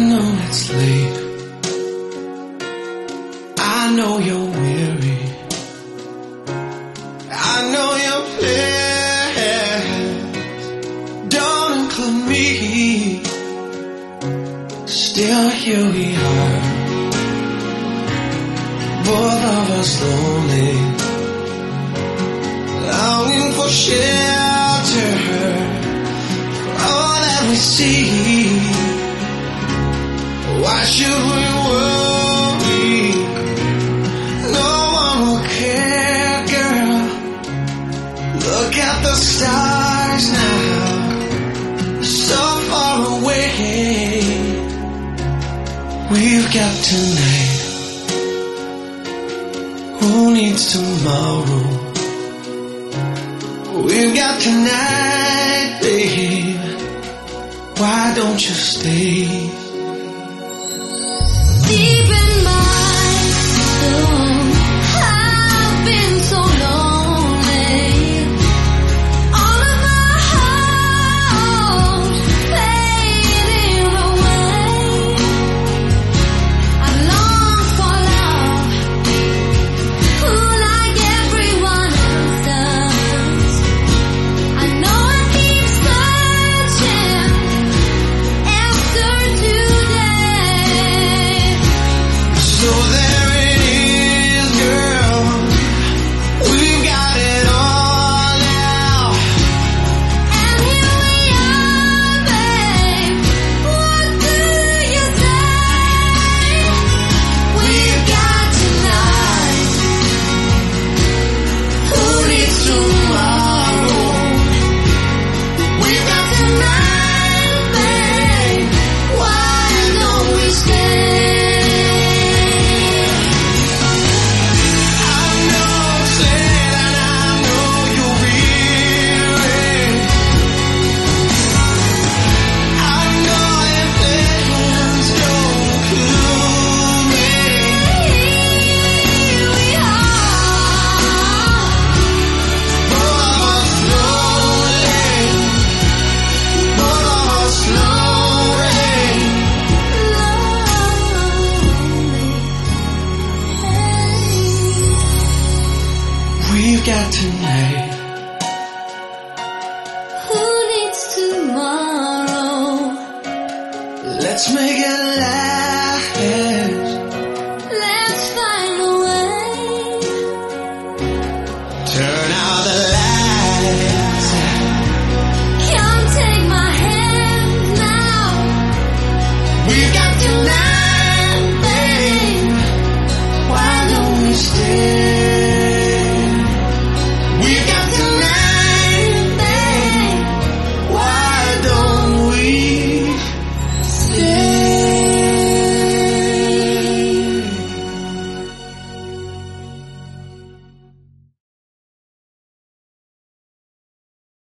know it's late. I know you're weary. I know your plans don't include me. Still here we are, both of us lonely, longing for shelter, for all that we see. Why should we worry? No one will care, girl. Look at the stars now, so far away. We've got tonight. Who needs tomorrow? We've got tonight, babe. Why don't you stay? Deep in my soul, I've been so lonely. All of my hopes fading away. I long for love, who like everyone else does. I know I keep searching after today. So there it is, girl. We've got it all now. And here we are, babe. What do you say? We've got tonight. Who needs tomorrow? We've got tonight, babe. Why don't we stay? I know it's late and I know you're weary. I know if things don't include me. Here we are. Both of us lonely. Both of us lonely. We've got tonight. Who needs tomorrow? Let's make it last.